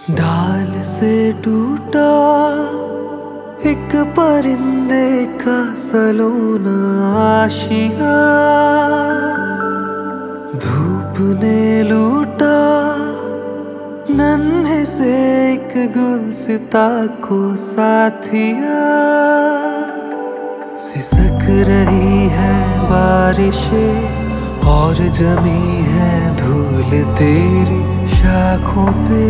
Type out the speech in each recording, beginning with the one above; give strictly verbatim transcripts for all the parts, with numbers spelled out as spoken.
डाल से टूटा एक परिंदे का सलोना आशिया, धूप ने लूटा नन्हे से एक गुलसिता को साथिया। सिसक रही है बारिशें और जमी है धूल तेरी शाखों पे।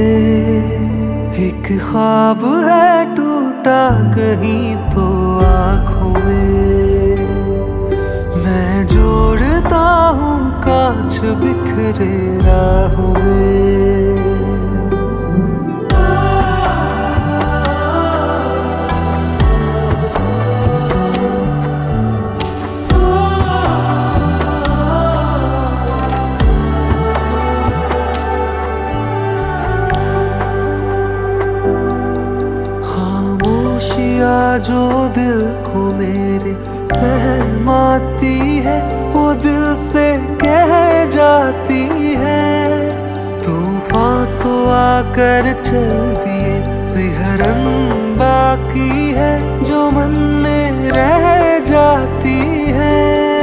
एक ख्वाब है टूटा कहीं तो आँखों में, मैं जोड़ता हूँ कांच बिखरे राहों में। जो दिल को मेरे सहमाती है वो दिल से कह जाती है। तूफान तो आकर चल दिए, सिहरन बाकी है जो मन में रह जाती है।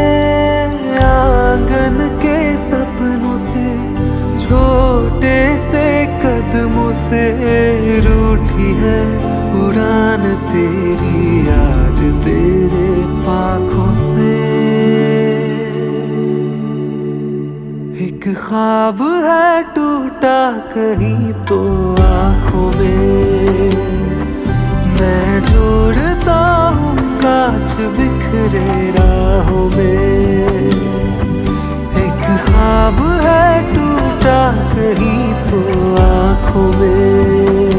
आंगन के सपनों से छोटे से कदमों से रूठी है उड़ान तेरी आज तेरे पाखों से। एक ख्वाब है टूटा कहीं तो आँखों में, मैं जोड़ता हूँ कांच बिखरे राहों में। एक ख्वाब है टूटा कहीं तो आँखों में,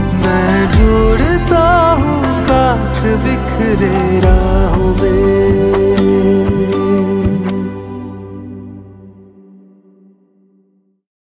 मैं जोड़ता हूँ कांच बिखरे राहों में।